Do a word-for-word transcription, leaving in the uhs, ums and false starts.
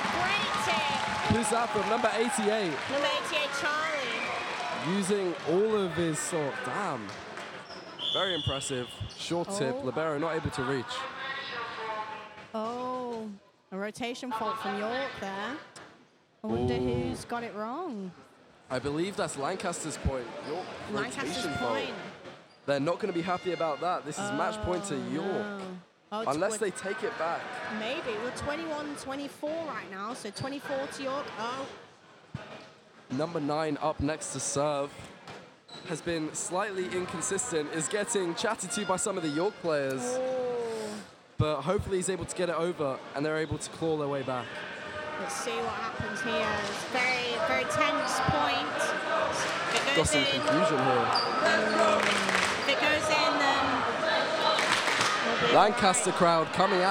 Great tip. Who's that from? Number eighty-eight. Number eighty-eight, Charlie. Using all of his sort. Damn. Very impressive. Short tip. Oh. Libero not able to reach. Oh, a rotation fault from York there. I wonder Ooh. who's got it wrong. I believe that's Lancaster's point. York Lancaster's rotation fault. point. They're not going to be happy about that. This is match point to York. No. Oh, it's Unless tw- they take it back. Maybe. We're twenty-one twenty-four right now, so twenty-four to York. Oh, Number nine up next to serve. Has been slightly inconsistent. Is getting chatted to by some of the York players. oh. But hopefully he's able to get it over and they're able to claw their way back. Let's see what happens here. It's very, very tense point. If it Got goes some in, confusion here. if it goes in, then we'll be Lancaster all right. crowd coming out.